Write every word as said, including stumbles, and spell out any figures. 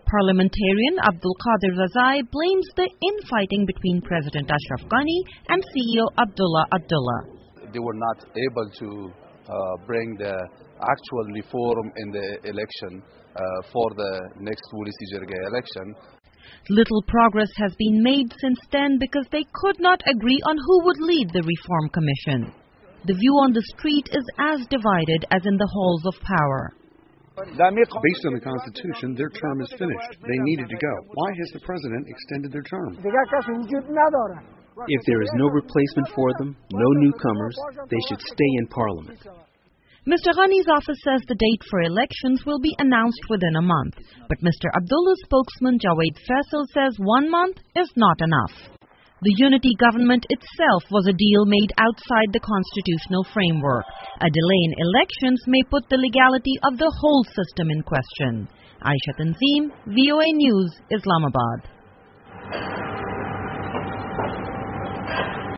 Parliamentarian Abdul Qadir Razai blames the infighting between President Ashraf Ghani and C E O Abdullah Abdullah. They were not able to uh, bring the actual reform in the election uh, for the next Wulisi Jirgay election. Little progress has been made since then because they could not agree on who would lead the Reform Commission. The view on the street is as divided as in the halls of power. Based on the Constitution, their term is finished. They needed to go. Why has the President extended their term? If there is no replacement for them, no newcomers, they should stay in Parliament. Mister Ghani's office says the date for elections will be announced within a month. But Mister Abdullah's spokesman Jawed Faisal says one month is not enough. The unity government itself was a deal made outside the constitutional framework. A delay in elections may put the legality of the whole system in question. Aisha Tanzim, V O A News, Islamabad.